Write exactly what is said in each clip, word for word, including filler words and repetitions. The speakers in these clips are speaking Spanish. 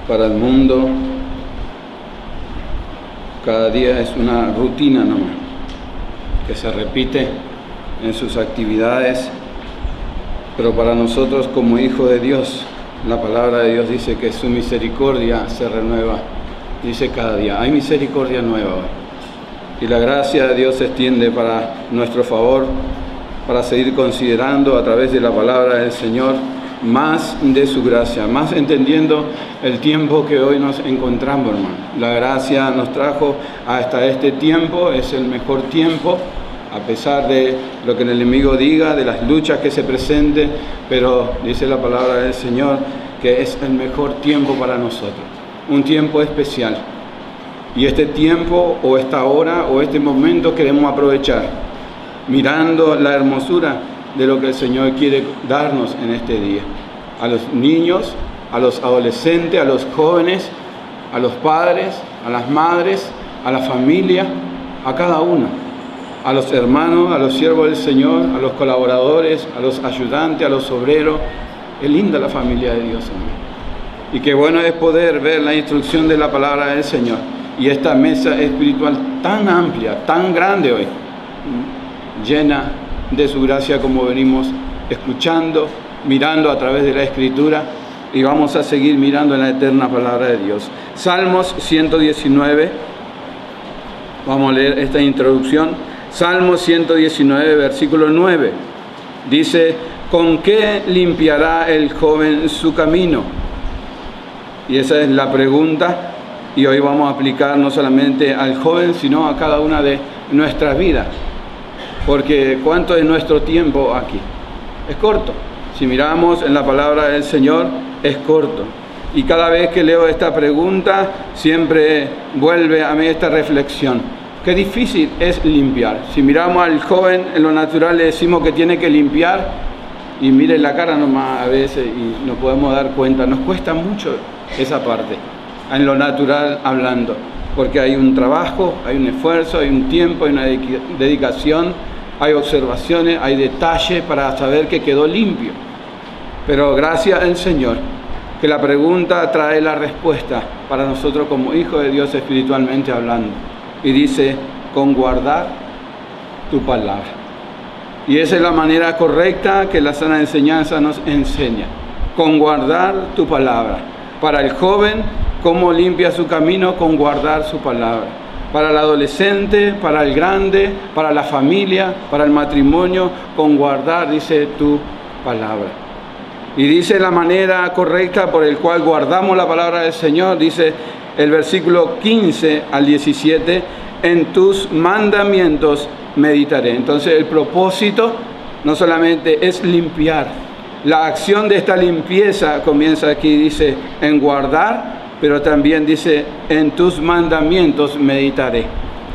para el mundo cada día es una rutina nomás, que se repite en sus actividades, pero para nosotros como hijos de Dios, la palabra de Dios dice que su misericordia se renueva, dice cada día, hay misericordia nueva hoy, y la gracia de Dios se extiende para nuestro favor, para seguir considerando a través de la palabra del Señor más de su gracia, más entendiendo el tiempo que hoy nos encontramos, hermano. La gracia nos trajo hasta este tiempo, es el mejor tiempo, a pesar de lo que el enemigo diga, de las luchas que se presenten, pero dice la palabra del Señor que es el mejor tiempo para nosotros, un tiempo especial. Y este tiempo, o esta hora, o este momento queremos aprovechar, mirando la hermosura de lo que el Señor quiere darnos en este día. A los niños, a los adolescentes, a los jóvenes, a los padres, a las madres, a la familia, a cada uno, a los hermanos, a los siervos del Señor, a los colaboradores, a los ayudantes, a los obreros. Es linda la familia de Dios, hermano. Y qué bueno es poder ver la instrucción de la palabra del Señor. Y esta mesa espiritual tan amplia, tan grande hoy, llena de su gracia, como venimos escuchando, mirando a través de la Escritura, y vamos a seguir mirando en la eterna palabra de Dios. Salmos ciento diecinueve, vamos a leer esta introducción. Salmos ciento diecinueve, versículo nueve, dice: ¿con qué limpiará el joven su camino? Y esa es la pregunta, y hoy vamos a aplicar no solamente al joven, sino a cada una de nuestras vidas. Porque ¿cuánto es nuestro tiempo aquí? Es corto. Si miramos en la palabra del Señor, es corto. Y cada vez que leo esta pregunta, siempre vuelve a mí esta reflexión. Qué difícil es limpiar. Si miramos al joven, en lo natural le decimos que tiene que limpiar, y mire la cara nomás a veces y nos podemos dar cuenta. Nos cuesta mucho esa parte, en lo natural hablando. Porque hay un trabajo, hay un esfuerzo, hay un tiempo, hay una dedicación, hay observaciones, hay detalles para saber que quedó limpio. Pero gracias al Señor, que la pregunta trae la respuesta para nosotros como hijos de Dios espiritualmente hablando. Y dice: con guardar tu palabra. Y esa es la manera correcta que la sana enseñanza nos enseña. Con guardar tu palabra. Para el joven, cómo limpia su camino, con guardar su palabra. Para el adolescente, para el grande, para la familia, para el matrimonio, con guardar, dice, tu palabra. Y dice la manera correcta por el cual guardamos la palabra del Señor, dice el versículo quince al diecisiete, en tus mandamientos meditaré. Entonces el propósito no solamente es limpiar, la acción de esta limpieza comienza aquí, dice, en guardar, pero también dice, en tus mandamientos meditaré.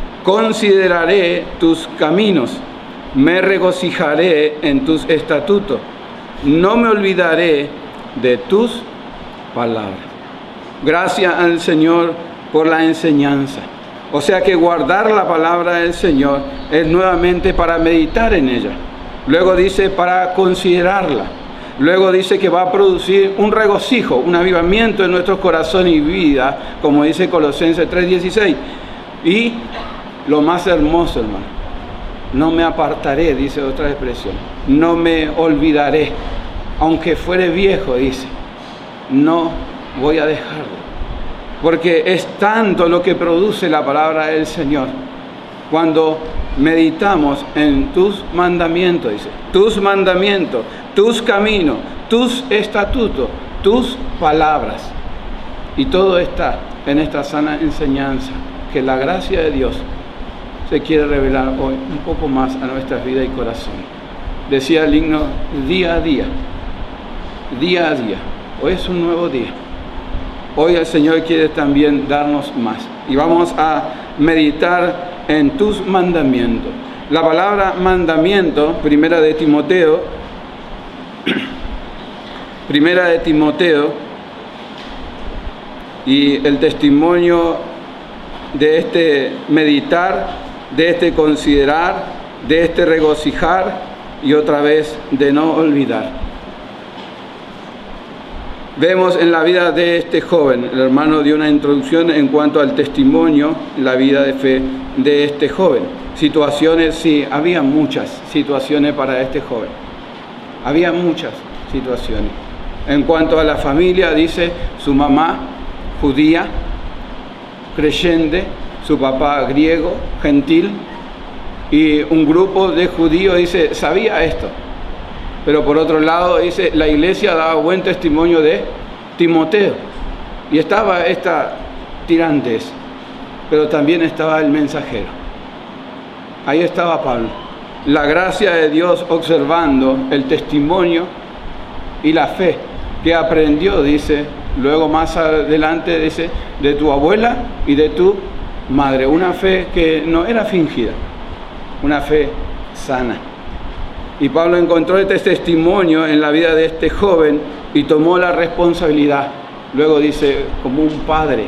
Consideraré tus caminos, me regocijaré en tus estatutos, no me olvidaré de tus palabras. Gracias al Señor por la enseñanza. O sea que guardar la palabra del Señor es nuevamente para meditar en ella. Luego dice para considerarla. Luego dice que va a producir un regocijo, un avivamiento en nuestros corazones y vida, como dice Colosenses tres dieciséis. Y lo más hermoso, hermano, no me apartaré, dice otra expresión, no me olvidaré, aunque fuere viejo, dice, no voy a dejarlo. Porque es tanto lo que produce la palabra del Señor cuando meditamos en tus mandamientos, dice, tus mandamientos, tus caminos, tus estatutos, tus palabras. Y todo está en esta sana enseñanza, que la gracia de Dios se quiere revelar hoy un poco más a nuestras vidas y corazón. Decía el himno, día a día, día a día. Hoy es un nuevo día. Hoy el Señor quiere también darnos más. Y vamos a meditar en tus mandamientos. La palabra mandamiento, primera de Timoteo, primera de Timoteo, y el testimonio de este meditar, de este considerar, de este regocijar y otra vez de no olvidar. Vemos en la vida de este joven, el hermano dio una introducción en cuanto al testimonio, la vida de fe de este joven. Situaciones, sí, había muchas situaciones para este joven. Había muchas situaciones. En cuanto a la familia, dice su mamá judía, creyente, su papá griego, gentil, y un grupo de judíos, dice, sabía esto. Pero por otro lado, dice, la iglesia daba buen testimonio de Timoteo. Y estaba esta tirantes, pero también estaba el mensajero. Ahí estaba Pablo. La gracia de Dios observando el testimonio y la fe que aprendió, dice, luego más adelante, dice, de tu abuela y de tu madre. Una fe que no era fingida, una fe sana. Y Pablo encontró este testimonio en la vida de este joven y tomó la responsabilidad. Luego dice, como un padre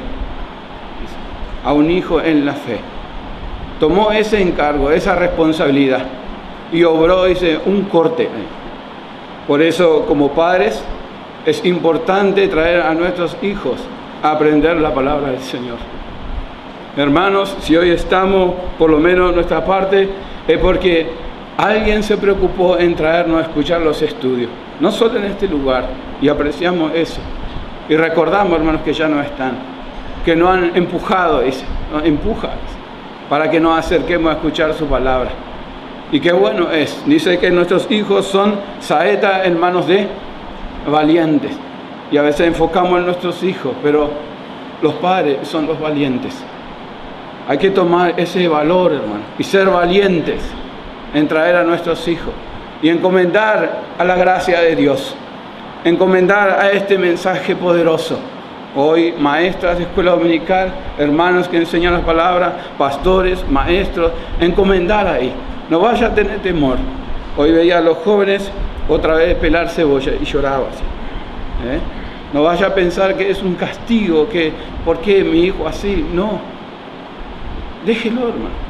a un hijo en la fe. Tomó ese encargo, esa responsabilidad y obró, dice, un corte. Por eso, como padres, es importante traer a nuestros hijos a aprender la palabra del Señor. Hermanos, si hoy estamos, por lo menos nuestra parte, es porque alguien se preocupó en traernos a escuchar los estudios, no solo en este lugar, y apreciamos eso. Y recordamos, hermanos, que ya no están, que nos han empujado, dice, nos empuja, para que nos acerquemos a escuchar su palabra. Y qué bueno es, dice que nuestros hijos son saetas en manos de valientes. Y a veces enfocamos en nuestros hijos, pero los padres son los valientes. Hay que tomar ese valor, hermano, y ser valientes en traer a nuestros hijos y encomendar a la gracia de Dios, encomendar a este mensaje poderoso. Hoy, maestras de escuela dominical, hermanos que enseñan la palabra, pastores, maestros, encomendar ahí. No vaya a tener temor. Hoy veía a los jóvenes otra vez pelar cebolla y lloraba así. ¿Eh? No vaya a pensar que es un castigo, que ¿por qué mi hijo así? No. Déjelo, hermano.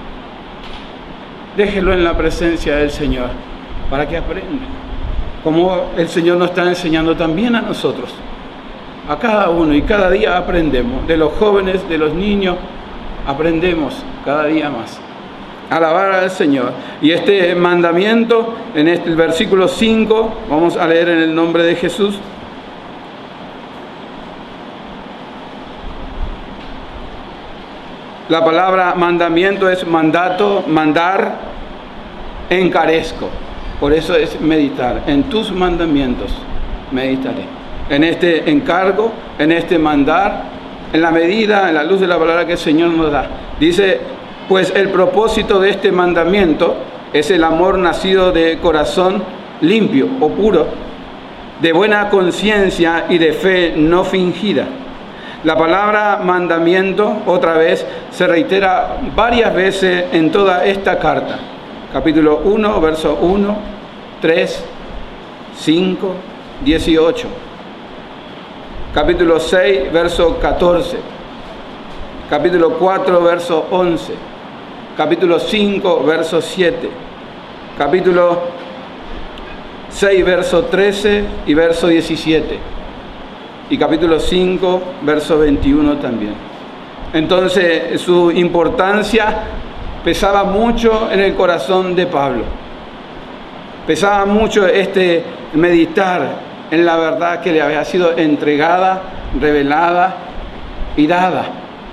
Déjelo en la presencia del Señor para que aprenda. Como el Señor nos está enseñando también a nosotros, a cada uno, y cada día aprendemos. De los jóvenes, de los niños, aprendemos cada día más. Alabar al Señor. Y este mandamiento, en este, el versículo cinco, vamos a leer en el nombre de Jesús. La palabra mandamiento es mandato, mandar, encarezco. Por eso es meditar. En tus mandamientos meditaré. En este encargo, en este mandar, en la medida, en la luz de la palabra que el Señor nos da. Dice, pues el propósito de este mandamiento es el amor nacido de corazón limpio o puro, de buena conciencia y de fe no fingida. La palabra mandamiento, otra vez, se reitera varias veces en toda esta carta. Capítulo uno, verso uno, tres, cinco, dieciocho. Capítulo seis, verso catorce. Capítulo cuatro, verso once. Capítulo cinco, verso siete. Capítulo seis, verso trece y verso diecisiete. Y capítulo cinco, verso veintiuno también. Entonces, su importancia pesaba mucho en el corazón de Pablo. Pesaba mucho este meditar en la verdad que le había sido entregada, revelada y dada.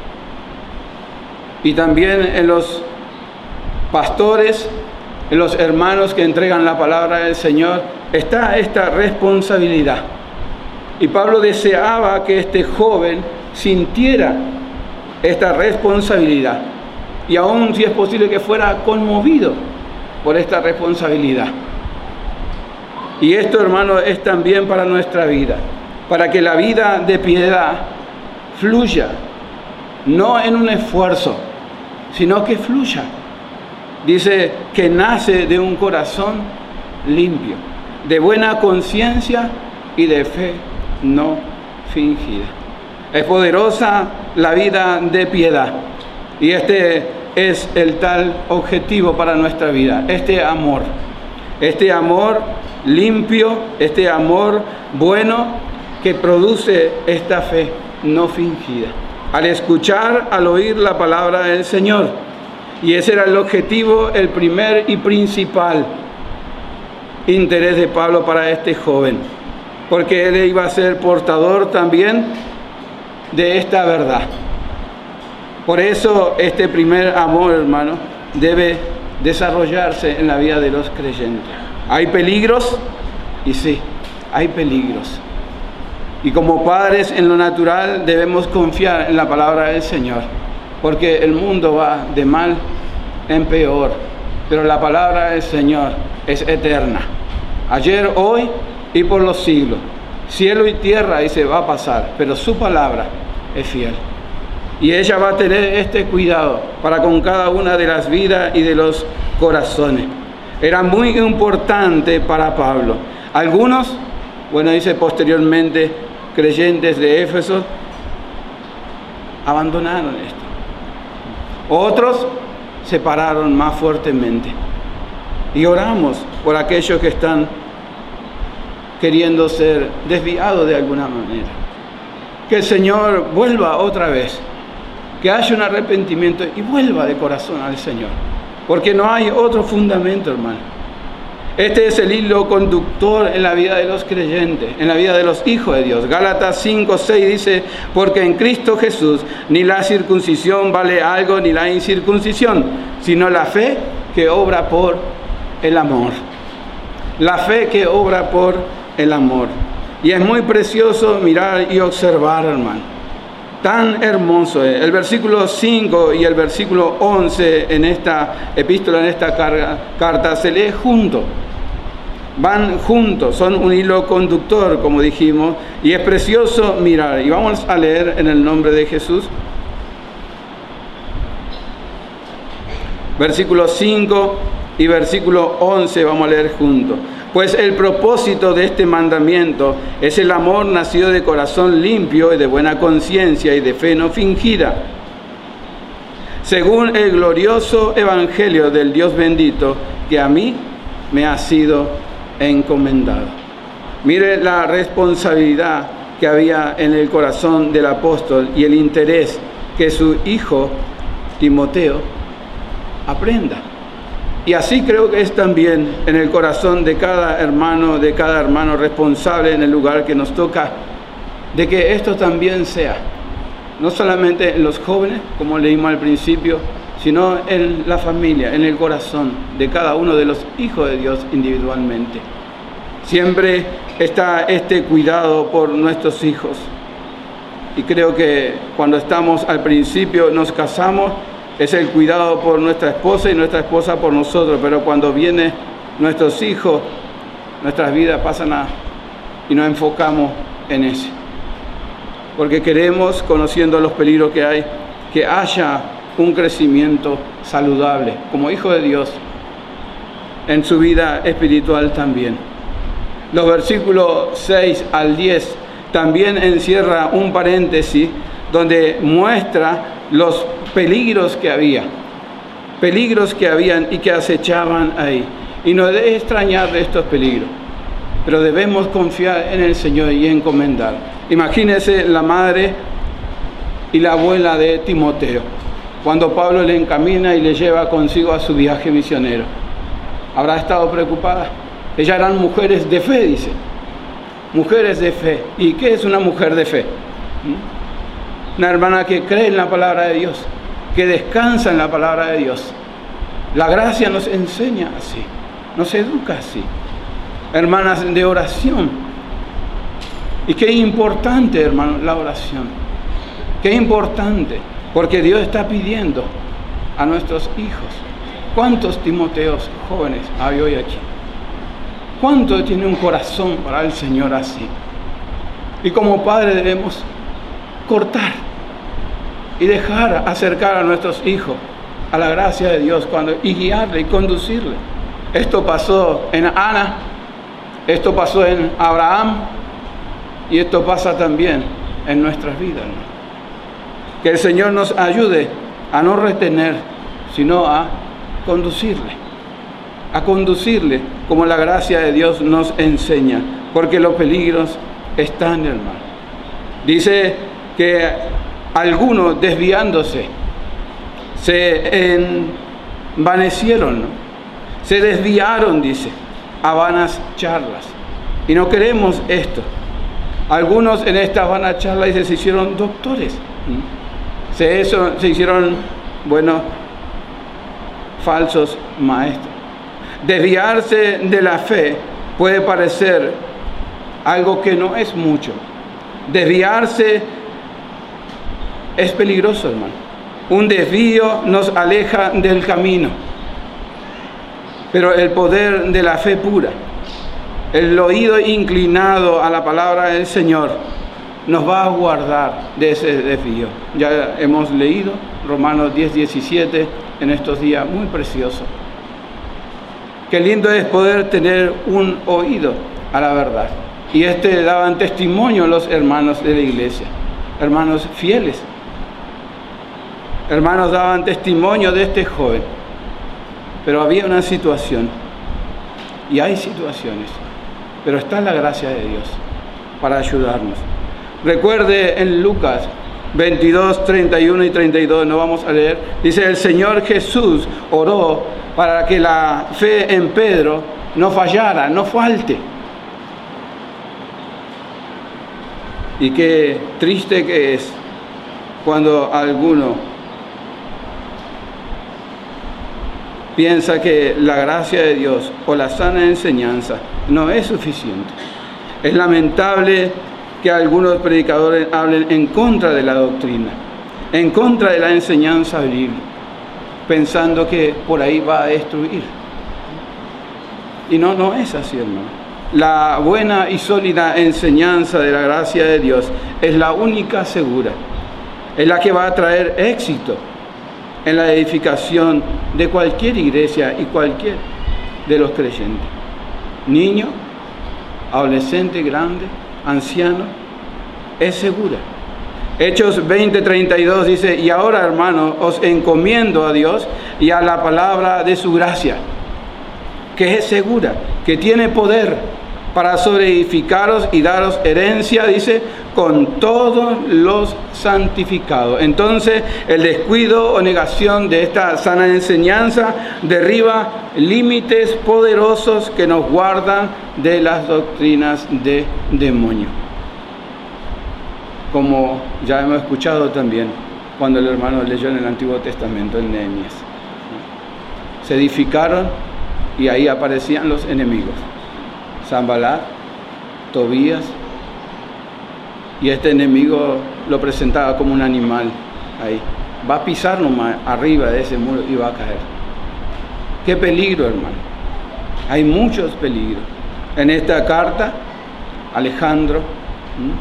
Y también en los pastores, en los hermanos que entregan la palabra del Señor, está esta responsabilidad. Y Pablo deseaba que este joven sintiera esta responsabilidad. Y aún, si es posible, que fuera conmovido por esta responsabilidad. Y esto, hermano, es también para nuestra vida. Para que la vida de piedad fluya. No en un esfuerzo, sino que fluya. Dice que nace de un corazón limpio, de buena conciencia y de fe no fingida. Es poderosa la vida de piedad. Y este es el tal objetivo para nuestra vida. Este amor. Este amor limpio, este amor bueno, que produce esta fe no fingida. Al escuchar, al oír la palabra del Señor. Y ese era el objetivo, el primer y principal interés de Pablo para este joven. Porque él iba a ser portador también de esta verdad. Por eso este primer amor, hermano, debe desarrollarse en la vida de los creyentes. ¿Hay peligros? Y sí, hay peligros. Y como padres en lo natural debemos confiar en la palabra del Señor, porque el mundo va de mal en peor, pero la palabra del Señor es eterna. Ayer, hoy y por los siglos. Cielo y tierra, dice, va a pasar, pero su palabra es fiel. Y ella va a tener este cuidado para con cada una de las vidas y de los corazones. Era muy importante para Pablo. Algunos, bueno, dice posteriormente, creyentes de Éfeso, abandonaron esto. Otros se pararon más fuertemente. Y oramos por aquellos que están queriendo ser desviados de alguna manera. Que el Señor vuelva otra vez. Que haya un arrepentimiento y vuelva de corazón al Señor. Porque no hay otro fundamento, hermano. Este es el hilo conductor en la vida de los creyentes, en la vida de los hijos de Dios. Gálatas cinco, seis dice, porque en Cristo Jesús ni la circuncisión vale algo ni la incircuncisión, sino la fe que obra por el amor. La fe que obra por el amor. Y es muy precioso mirar y observar, hermano. Tan hermoso es. El versículo cinco y el versículo once en esta epístola, en esta carga, carta, se lee juntos. Van juntos, son un hilo conductor, como dijimos, y es precioso mirar. Y vamos a leer en el nombre de Jesús. Versículo cinco y versículo once vamos a leer juntos. Pues el propósito de este mandamiento es el amor nacido de corazón limpio y de buena conciencia y de fe no fingida, según el glorioso evangelio del Dios bendito que a mí me ha sido encomendado. Mire la responsabilidad que había en el corazón del apóstol y el interés que su hijo Timoteo aprenda. Y así creo que es también en el corazón de cada hermano, de cada hermano responsable en el lugar que nos toca, de que esto también sea, no solamente en los jóvenes, como leímos al principio, sino en la familia, en el corazón de cada uno de los hijos de Dios individualmente. Siempre está este cuidado por nuestros hijos. Y creo que cuando estamos al principio, nos casamos, es el cuidado por nuestra esposa y nuestra esposa por nosotros, pero cuando vienen nuestros hijos, nuestras vidas pasan a, y nos enfocamos en eso. Porque queremos, conociendo los peligros que hay, que haya un crecimiento saludable, como hijo de Dios, en su vida espiritual también. Los versículos seis al diez también encierra un paréntesis donde muestra los peligros que había, peligros que habían y que acechaban ahí. Y no debe extrañar de estos peligros, pero debemos confiar en el Señor y encomendar. Imagínense la madre y la abuela de Timoteo, cuando Pablo le encamina y le lleva consigo a su viaje misionero. ¿Habrá estado preocupada? Ellas eran mujeres de fe, dice. Mujeres de fe. ¿Y qué es una mujer de fe? Una hermana que cree en la palabra de Dios, que descansa en la palabra de Dios. La gracia nos enseña así, nos educa así. Hermanas de oración. Y qué importante, hermano, la oración. Qué importante, porque Dios está pidiendo a nuestros hijos. ¿Cuántos Timoteos jóvenes hay hoy aquí? ¿Cuánto tiene un corazón para el Señor así? Y como padres debemos cortar y dejar acercar a nuestros hijos a la gracia de Dios cuando, y guiarle y conducirle. Esto pasó en Ana, esto pasó en Abraham y esto pasa también en nuestras vidas, ¿no? Que el Señor nos ayude a no retener, sino a conducirle, a conducirle como la gracia de Dios nos enseña, porque los peligros están, hermano. Dice que algunos desviándose se envanecieron, ¿no? Se desviaron, dice, a vanas charlas. Y no queremos esto. Algunos en estas vanas charlas, dice, se hicieron doctores. Se, eso, se hicieron, bueno, falsos maestros. Desviarse de la fe puede parecer algo que no es mucho. Desviarse es peligroso, hermano. Un desvío nos aleja del camino. Pero el poder de la fe pura, el oído inclinado a la palabra del Señor, nos va a guardar de ese desvío. Ya hemos leído Romanos diez, diecisiete en estos días, muy precioso. Qué lindo es poder tener un oído a la verdad. Y este daban testimonio los hermanos de la iglesia, hermanos fieles. Hermanos daban testimonio de este joven. Pero había una situación, y hay situaciones, pero está la gracia de Dios para ayudarnos. Recuerde en Lucas veintidós, treinta y uno y treinta y dos, no vamos a leer, dice: el Señor Jesús oró para que la fe en Pedro no fallara, no falte. Y qué triste que es cuando alguno piensa que la gracia de Dios o la sana enseñanza no es suficiente. Es lamentable que algunos predicadores hablen en contra de la doctrina, en contra de la enseñanza bíblica, pensando que por ahí va a destruir. Y no, no es así, hermano. La buena y sólida enseñanza de la gracia de Dios es la única segura, es la que va a traer éxito en la edificación de cualquier iglesia y cualquier de los creyentes. Niño, adolescente, grande, anciano, es segura. Hechos veinte, treinta y dos dice: y ahora, hermanos, os encomiendo a Dios y a la palabra de su gracia, que es segura, que tiene poder para sobreedificaros y daros herencia, dice, con todos los santificados. Entonces, el descuido o negación de esta sana enseñanza derriba límites poderosos que nos guardan de las doctrinas de demonio. Como ya hemos escuchado también cuando el hermano leyó en el Antiguo Testamento, en Nehemías. Se edificaron y ahí aparecían los enemigos. Sanballat, Tobías, y este enemigo lo presentaba como un animal ahí. Va a pisar nomás arriba de ese muro y va a caer. Qué peligro, hermano. Hay muchos peligros. En esta carta, Alejandro, ¿m?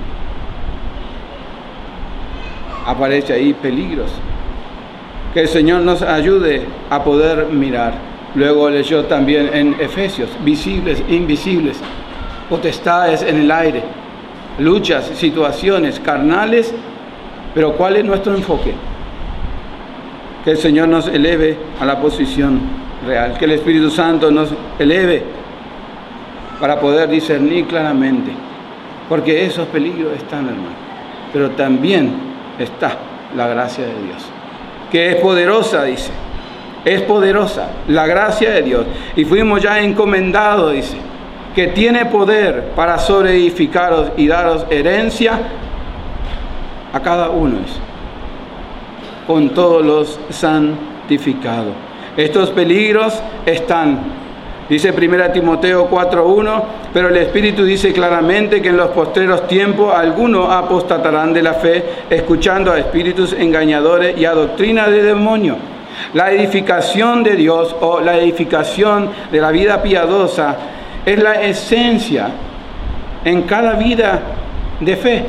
aparece ahí peligros. Que el Señor nos ayude a poder mirar. Luego leyó también en Efesios, visibles, invisibles, potestades en el aire, luchas, situaciones carnales, pero ¿cuál es nuestro enfoque? Que el Señor nos eleve a la posición real, que el Espíritu Santo nos eleve para poder discernir claramente, porque esos peligros están, hermano, pero también está la gracia de Dios, que es poderosa, dice. Es poderosa la gracia de Dios. Y fuimos ya encomendados, dice, que tiene poder para sobreedificaros y daros herencia a cada uno, dice, con todos los santificados. Estos peligros están, dice primera Timoteo cuatro uno, pero el Espíritu dice claramente que en los postreros tiempos algunos apostatarán de la fe, escuchando a espíritus engañadores y a doctrina de demonios. La edificación de Dios o la edificación de la vida piadosa es la esencia en cada vida de fe.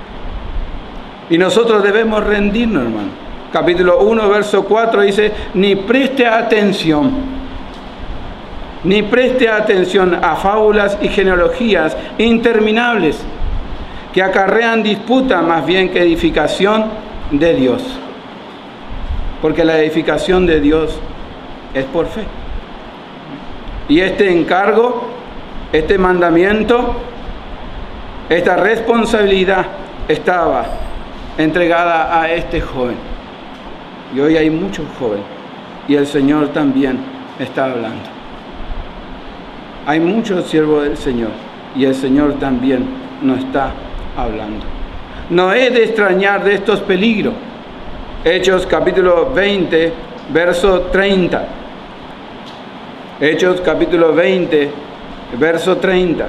Y nosotros debemos rendirnos, hermano. Capítulo uno, verso cuatro dice: ni preste atención, ni preste atención a fábulas y genealogías interminables que acarrean disputa más bien que edificación de Dios. Porque la edificación de Dios es por fe. Y este encargo, este mandamiento, Esta responsabilidad estaba entregada a este joven. Y hoy hay muchos jóvenes. Y el Señor también está hablando. Hay muchos siervos del Señor. Y el Señor también nos está hablando. No es de extrañar de estos peligros. Hechos capítulo veinte, verso treinta. Hechos capítulo veinte, verso treinta.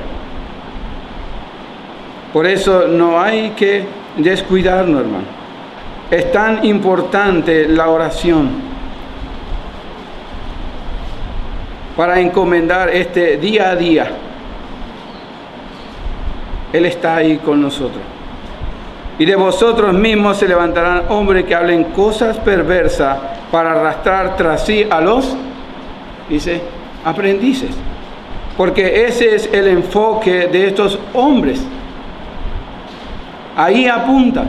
Por eso no hay que descuidarnos, hermano. Es tan importante la oración para encomendar este día a día. Él está ahí con nosotros. Y de vosotros mismos se levantarán hombres que hablen cosas perversas para arrastrar tras sí a los, dice, aprendices. Porque ese es el enfoque de estos hombres. Ahí apunta.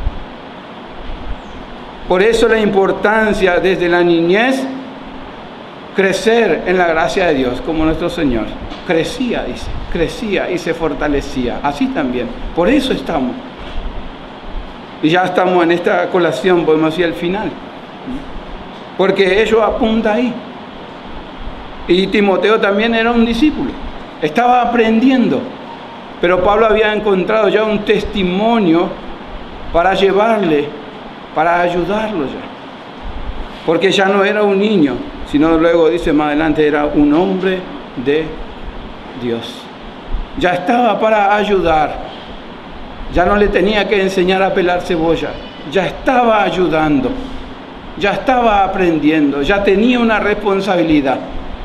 Por eso la importancia desde la niñez crecer en la gracia de Dios, como nuestro Señor. Crecía, dice, crecía y se fortalecía. Así también. Por eso estamos. Y ya estamos en esta colación, podemos decir, al final. Porque ello apunta ahí. Y Timoteo también era un discípulo. Estaba aprendiendo. Pero Pablo había encontrado ya un testimonio para llevarle, para ayudarlo ya. Porque ya no era un niño, sino luego dice más adelante, era un hombre de Dios. Ya estaba para ayudar. Ya no le tenía que enseñar a pelar cebolla. Ya estaba ayudando. Ya estaba aprendiendo. Ya tenía una responsabilidad.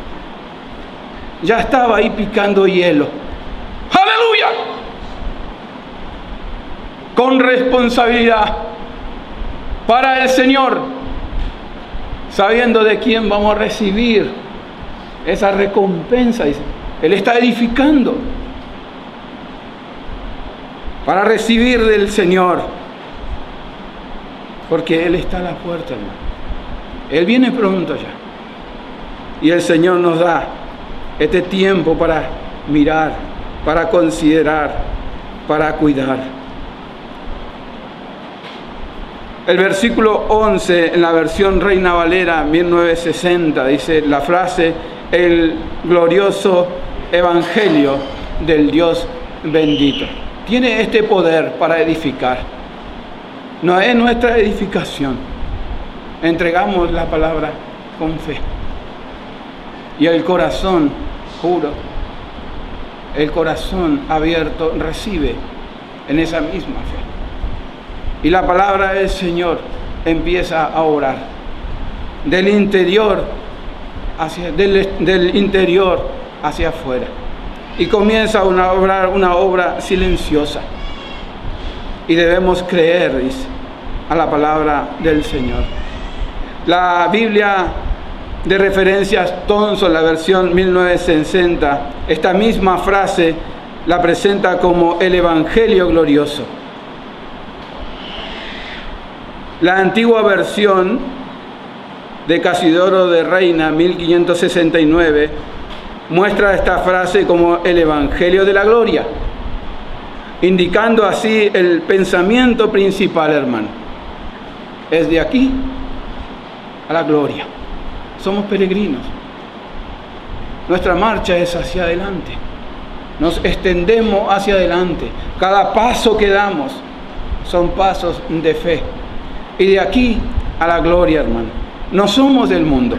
Ya estaba ahí picando hielo. ¡Aleluya! Con responsabilidad para el Señor, sabiendo de quién vamos a recibir esa recompensa. Dice, Él está edificando para recibir del Señor, porque Él está a la puerta, hermano. Él viene pronto ya. Y el Señor nos da este tiempo para mirar, para considerar, para cuidar. El versículo once en la versión Reina Valera mil novecientos sesenta dice la frase: el glorioso evangelio del Dios bendito. Tiene este poder para edificar. No es nuestra edificación. Entregamos la palabra con fe. Y el corazón puro, el corazón abierto recibe en esa misma fe. Y la palabra del Señor empieza a orar. Del interior hacia, del, del interior hacia afuera. Y comienza una obra, una obra silenciosa. Y debemos creer, dice, a la palabra del Señor. La Biblia de referencias Thomson, la versión mil novecientos sesenta, esta misma frase la presenta como el Evangelio glorioso. La antigua versión de Casidoro de Reina, mil quinientos sesenta y nueve, muestra esta frase como el Evangelio de la Gloria, indicando así el pensamiento principal, hermano. Es de aquí a la gloria. Somos peregrinos. Nuestra marcha es hacia adelante. Nos extendemos hacia adelante. Cada paso que damos son pasos de fe. Y de aquí a la gloria, hermano. No somos del mundo.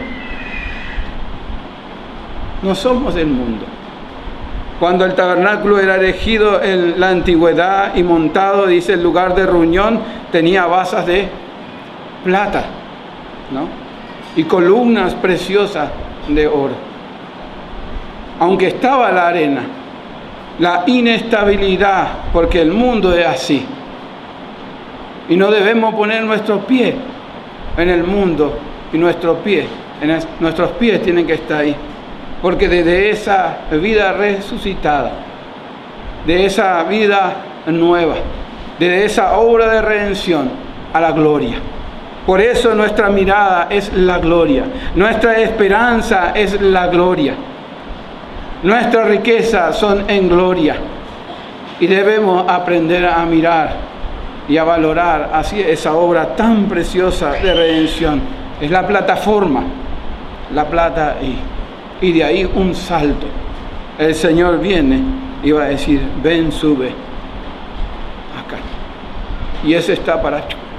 No somos del mundo. Cuando el tabernáculo era erigido en la antigüedad y montado, dice, el lugar de reunión tenía basas de plata, ¿no? Y columnas preciosas de oro. Aunque estaba la arena, la inestabilidad, porque el mundo es así. Y no debemos poner nuestros pies en el mundo y nuestros pies, en el, nuestros pies tienen que estar ahí. Porque desde esa vida resucitada, de esa vida nueva, de esa obra de redención a la gloria. Por eso nuestra mirada es la gloria, nuestra esperanza es la gloria, nuestra riqueza son en gloria. Y debemos aprender a mirar y a valorar así esa obra tan preciosa de redención. Es la plataforma, la plata y, y de ahí un salto. El Señor viene y va a decir, ven, sube acá. Y ese está para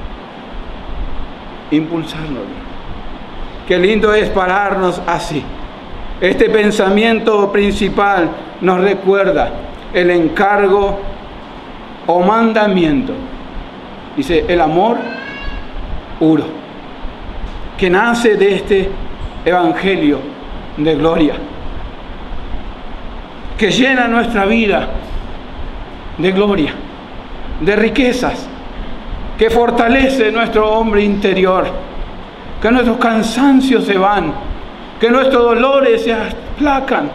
impulsarnos. Qué lindo es pararnos así. Este pensamiento principal nos recuerda el encargo o mandamiento. Dice, el amor puro, que nace de este evangelio de gloria, que llena nuestra vida de gloria, de riquezas, que fortalece nuestro hombre interior, que nuestros cansancios se van, que nuestros dolores se aplacan.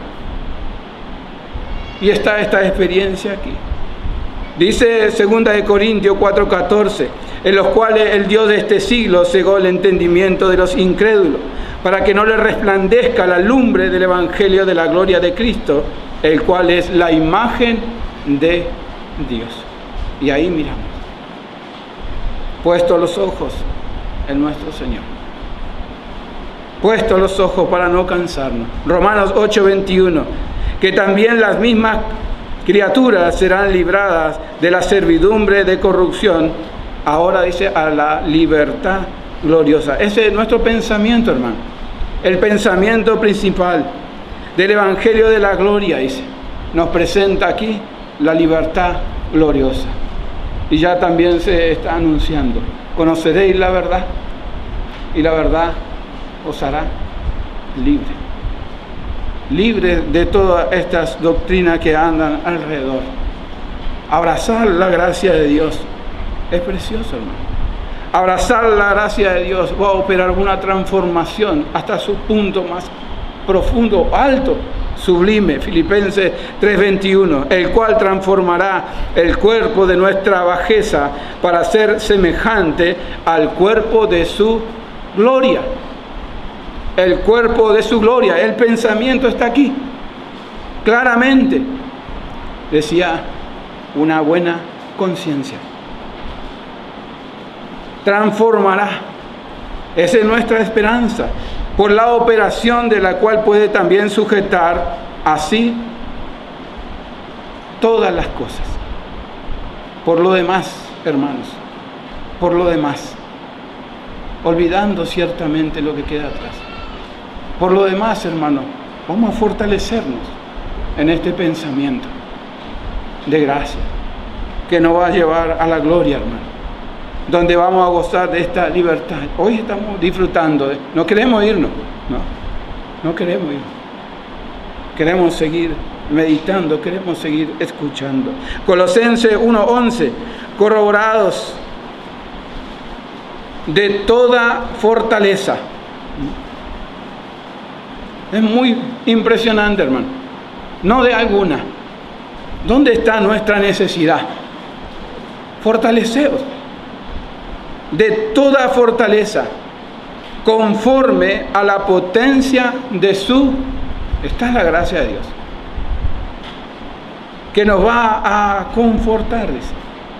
Y está esta experiencia aquí. Dice segunda de Corintios cuatro catorce, en los cuales el Dios de este siglo cegó el entendimiento de los incrédulos, para que no les resplandezca la lumbre del evangelio de la gloria de Cristo, el cual es la imagen de Dios. Y ahí miramos, puesto los ojos en nuestro Señor, puesto los ojos para no cansarnos. Romanos ocho veintiuno, que también las mismas criaturas serán libradas de la servidumbre de corrupción, ahora dice, a la libertad gloriosa. Ese es nuestro pensamiento, hermano, el pensamiento principal del Evangelio de la gloria, dice, nos presenta aquí la libertad gloriosa. Y ya también se está anunciando, conoceréis la verdad y la verdad os hará libre. Libre de todas estas doctrinas que andan alrededor. Abrazar la gracia de Dios es precioso, hermano. Abrazar la gracia de Dios va a operar una transformación hasta su punto más profundo, alto, sublime. Filipenses tres veintiuno, el cual transformará el cuerpo de nuestra bajeza para ser semejante al cuerpo de su gloria. El cuerpo de su gloria, el pensamiento está aquí, claramente. Decía, una buena conciencia. Transformará. Esa es nuestra esperanza, por la operación de la cual puede también sujetar así todas las cosas. Por lo demás, hermanos, por lo demás, olvidando ciertamente lo que queda atrás. Por lo demás, hermano, vamos a fortalecernos en este pensamiento de gracia que nos va a llevar a la gloria, hermano, donde vamos a gozar de esta libertad. Hoy estamos disfrutando, de, no queremos irnos, no, no queremos irnos. Queremos seguir meditando, queremos seguir escuchando. Colosenses uno once, corroborados de toda fortaleza. Es muy impresionante, hermano. No de alguna. ¿Dónde está nuestra necesidad? Fortaleceos. De toda fortaleza, conforme a la potencia de su... Está la gracia de Dios, que nos va a confortar, dice.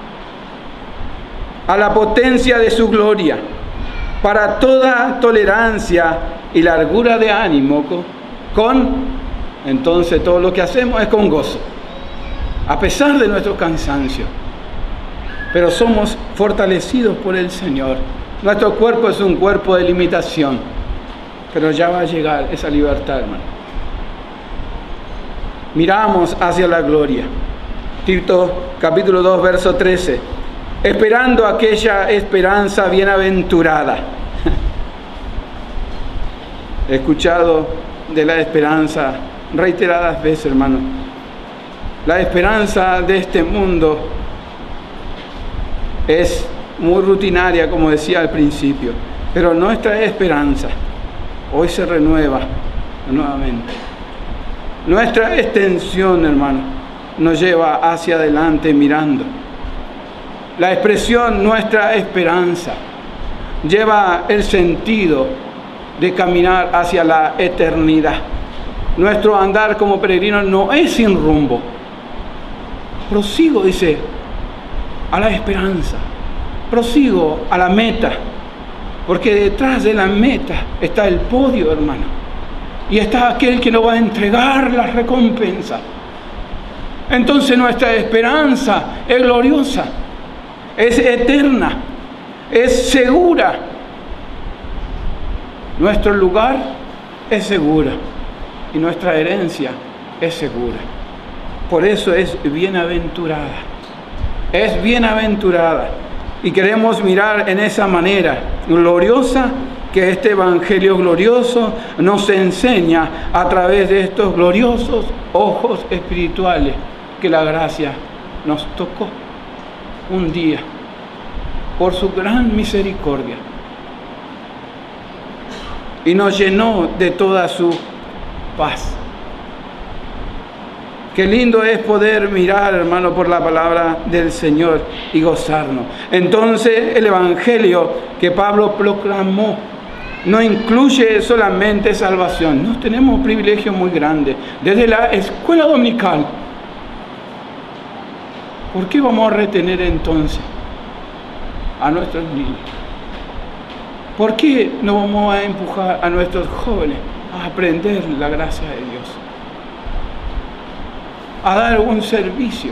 A la potencia de su gloria, para toda tolerancia y largura de ánimo, con, entonces todo lo que hacemos es con gozo, a pesar de nuestro cansancio, pero somos fortalecidos por el Señor. Nuestro cuerpo es un cuerpo de limitación, pero ya va a llegar esa libertad, hermano. Miramos hacia la gloria. Tito capítulo dos, verso trece. Esperando aquella esperanza bienaventurada. He escuchado de la esperanza reiteradas veces, hermano. La esperanza de este mundo es muy rutinaria, como decía al principio, pero nuestra esperanza hoy se renueva nuevamente. Nuestra extensión, hermano, nos lleva hacia adelante mirando. La expresión nuestra esperanza lleva el sentido de caminar hacia la eternidad. Nuestro andar como peregrinos no es sin rumbo. prosigo, dice, a la esperanza, prosigo a la meta, porque detrás de la meta está el podio, hermano, y está aquel que nos va a entregar la recompensa. Entonces nuestra esperanza es gloriosa, es eterna, es segura. Nuestro lugar es seguro y nuestra herencia es segura. Por eso es bienaventurada. Es bienaventurada. Y queremos mirar en esa manera gloriosa que este evangelio glorioso nos enseña a través de estos gloriosos ojos espirituales que la gracia nos tocó un día por su gran misericordia y nos llenó de toda su paz. Qué lindo es poder mirar, hermano, por la palabra del Señor y gozarnos. Entonces, el evangelio que Pablo proclamó no incluye solamente salvación. Nos tenemos un privilegio muy grande. Desde la escuela dominical, ¿por qué vamos a retener entonces a nuestros niños? ¿Por qué no vamos a empujar a nuestros jóvenes a aprender la gracia de Dios? A dar un servicio.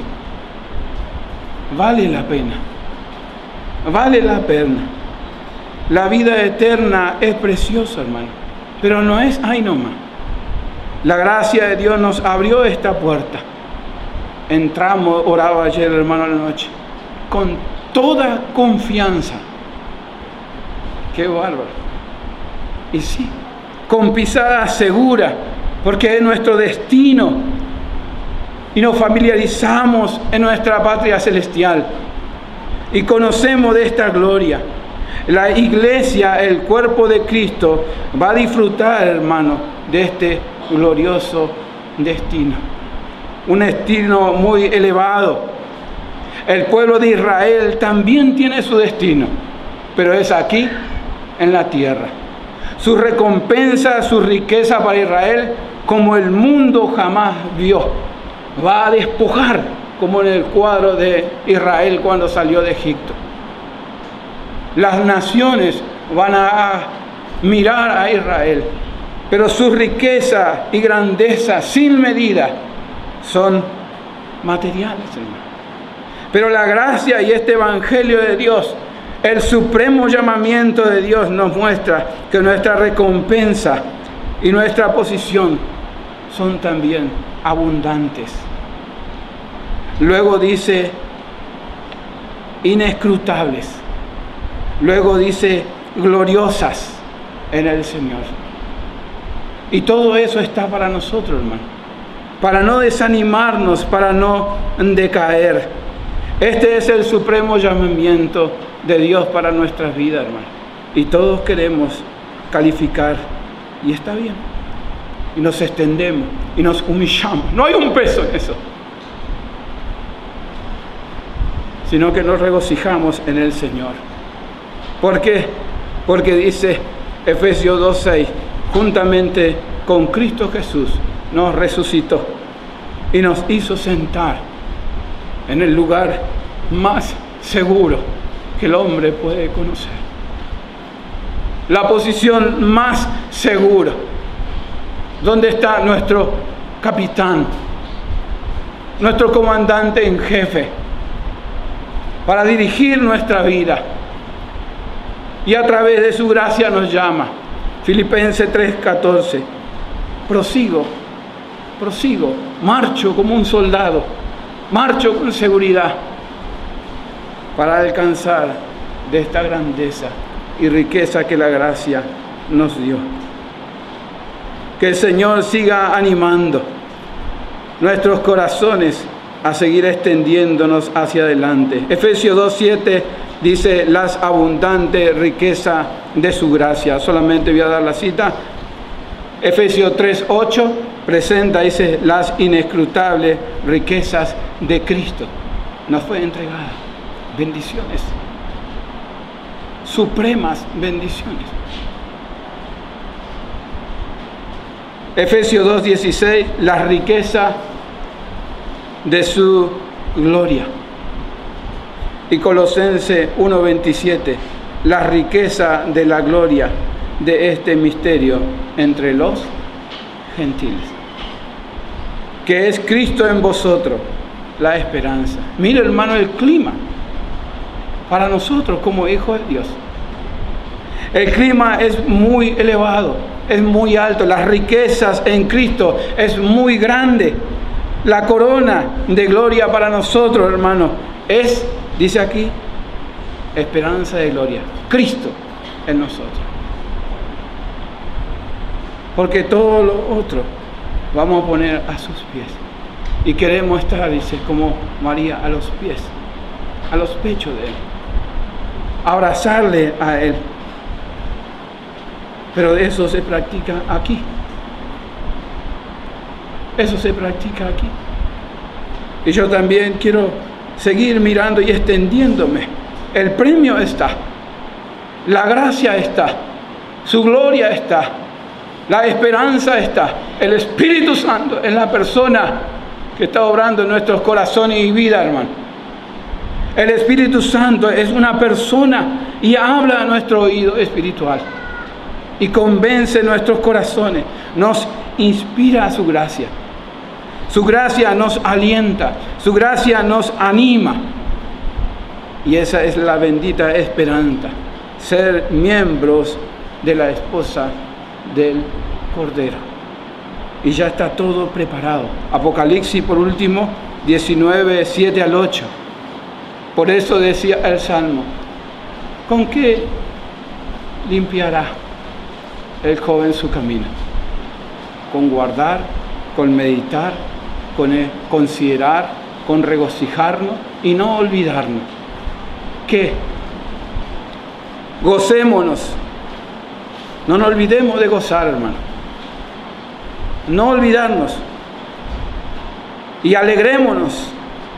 Vale la pena. Vale la pena. La vida eterna es preciosa, hermano. Pero no es ahí nomás. La gracia de Dios nos abrió esta puerta. Entramos, oraba ayer, hermano, a la noche, con toda confianza. Qué bárbaro. Y sí, con pisada segura, porque es nuestro destino. Y nos familiarizamos en nuestra patria celestial. Y conocemos de esta gloria. La iglesia, el cuerpo de Cristo, va a disfrutar, hermano, de este glorioso destino. Un destino muy elevado. El pueblo de Israel también tiene su destino, pero es aquí, en la tierra. Su recompensa, su riqueza para Israel, como el mundo jamás vio. Va a despojar, como en el cuadro de Israel cuando salió de Egipto. Las naciones van a mirar a Israel, pero su riqueza y grandeza sin medida son materiales, hermano. Pero la gracia y este evangelio de Dios, el supremo llamamiento de Dios, nos muestra que nuestra recompensa y nuestra posición son también abundantes. Luego dice inescrutables. Luego dice gloriosas en el Señor. Y todo eso está para nosotros, hermano. Para no desanimarnos, para no decaer. Este es el supremo llamamiento de Dios para nuestras vidas, hermano. Y todos queremos calificar. Y está bien. Y nos extendemos y nos humillamos. No hay un peso en eso. Sino que nos regocijamos en el Señor. ¿Por qué? Porque dice Efesios dos seis, juntamente con Cristo Jesús nos resucitó y nos hizo sentar en el lugar más seguro que el hombre puede conocer. La posición más segura. ¿Dónde está nuestro capitán? Nuestro comandante en jefe. Para dirigir nuestra vida. Y a través de su gracia nos llama. Filipenses tres catorce. Prosigo, prosigo, marcho como un soldado, marcho con seguridad para alcanzar de esta grandeza y riqueza que la gracia nos dio. Que el Señor siga animando nuestros corazones a seguir extendiéndonos hacia adelante. Efesios dos siete dice las abundantes riquezas de su gracia. Solamente voy a dar la cita. Efesios tres ocho presenta, dice, las inescrutables riquezas de Cristo. Nos fue entregada. Bendiciones. Supremas bendiciones. Efesios dos dieciséis, la riqueza de su gloria. Y Colosenses uno veintisiete, la riqueza de la gloria de este misterio entre los gentiles, que es Cristo en vosotros, la esperanza. Mira, hermano, el clima para nosotros como hijos de Dios. El clima es muy elevado, es muy alto. Las riquezas en Cristo es muy grande. La corona de gloria para nosotros, hermano, es, dice aquí, esperanza de gloria. Cristo en nosotros. Porque todo lo otro vamos a poner a sus pies. Y queremos estar, dice, como María, a los pies, a los pechos de Él. Abrazarle a Él. Pero eso se practica aquí. Eso se practica aquí. Y yo también quiero seguir mirando y extendiéndome. El premio está. La gracia está. Su gloria está. La esperanza está. El Espíritu Santo es la persona que está obrando en nuestros corazones y vida, hermano. El Espíritu Santo es una persona y habla a nuestro oído espiritual. Y convence nuestros corazones. Nos inspira a su gracia. Su gracia nos alienta. Su gracia nos anima. Y esa es la bendita esperanza. Ser miembros de la esposa del Cordero. Y ya está todo preparado. Apocalipsis, por último, diecinueve, siete al ocho. Por eso decía el Salmo: ¿con qué limpiará el joven su camino? Con guardar, con meditar, con considerar, con regocijarnos y no olvidarnos. ¿Qué? Gocémonos. No nos olvidemos de gozar, hermano. No olvidarnos. Y alegrémonos.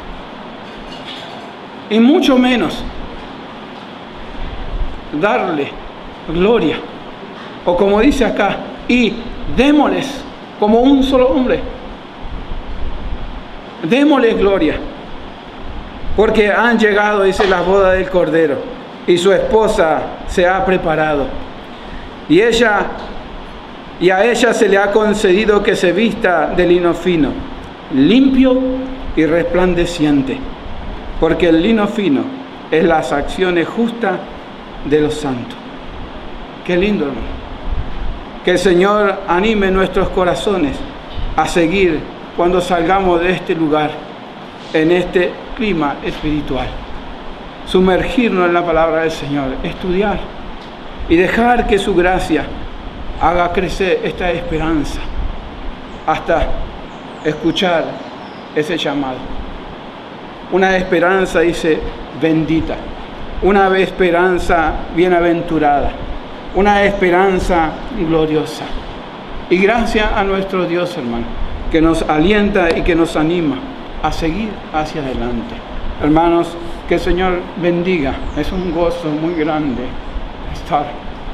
Y mucho menos darle gloria. O como dice acá, y démosles como un solo hombre. Démosles gloria. Porque han llegado, dice, las bodas del Cordero. Y su esposa se ha preparado. Y ella, y a ella se le ha concedido que se vista de lino fino, limpio y resplandeciente. Porque el lino fino es las acciones justas de los santos. Qué lindo, hermano. Que el Señor anime nuestros corazones a seguir cuando salgamos de este lugar, en este clima espiritual. Sumergirnos en la palabra del Señor, estudiar y dejar que su gracia haga crecer esta esperanza hasta escuchar ese llamado. Una esperanza, dice, bendita. Una esperanza bienaventurada. Una esperanza gloriosa. Y gracias a nuestro Dios, hermano, que nos alienta y que nos anima a seguir hacia adelante. Hermanos, que el Señor bendiga. Es un gozo muy grande estar,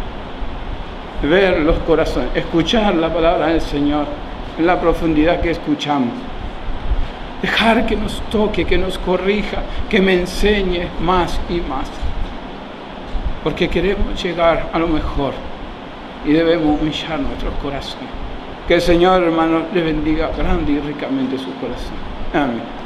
ver los corazones, escuchar la palabra del Señor en la profundidad que escuchamos. Dejar que nos toque, que nos corrija, que me enseñe más y más. Porque queremos llegar a lo mejor y debemos humillar nuestros corazones. Que el Señor, hermano, le bendiga grande y ricamente su corazón. Amén.